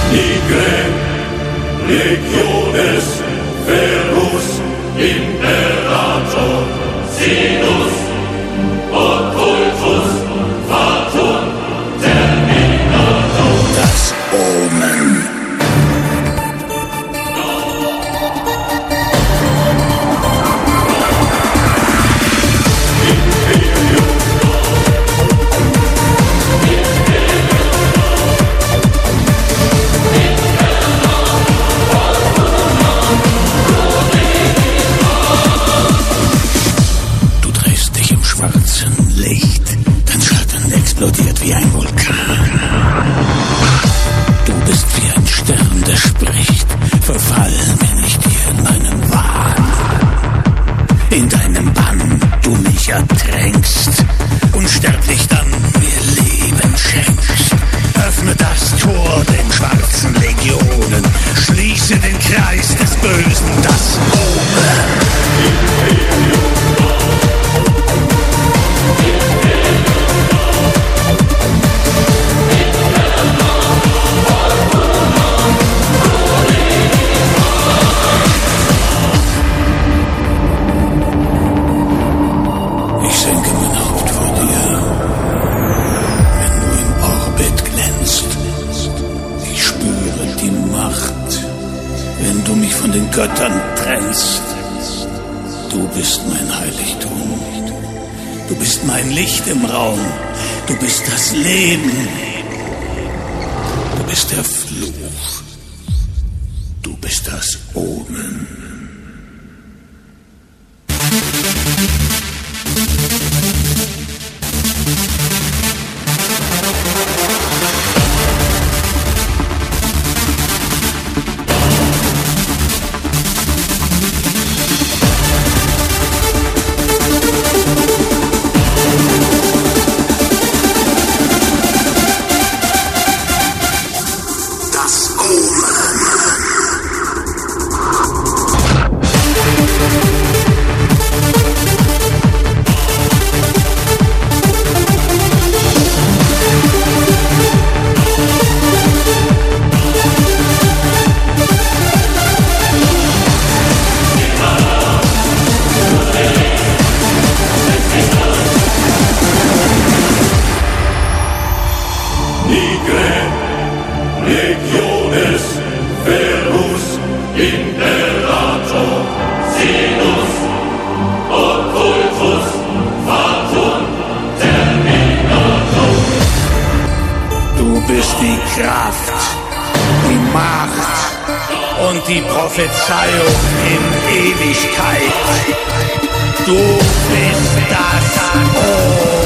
Nigre legiones ferus imperator sinus occultus fatum terminator. Das Omen. Explodiert wie ein Vulkan. Du bist wie ein Stern, der spricht. Verfallen bin ich dir in meinem Wahn. In deinem Bann du mich ertränkst. Unsterblich dann mir Leben schenkst. Öffne das Tor den schwarzen Legionen. Schließe den Kreis des Bösen, das Omen. Wenn du mich von den Göttern trennst, du bist mein Heiligtum, du bist mein Licht im Raum, du bist das Leben, du bist der Fluch, du bist das Omen. Legiones ferus imperator sinus occultus fatum terminator. Du bist die Kraft, die Macht und die Prophezeiung in Ewigkeit. Du bist das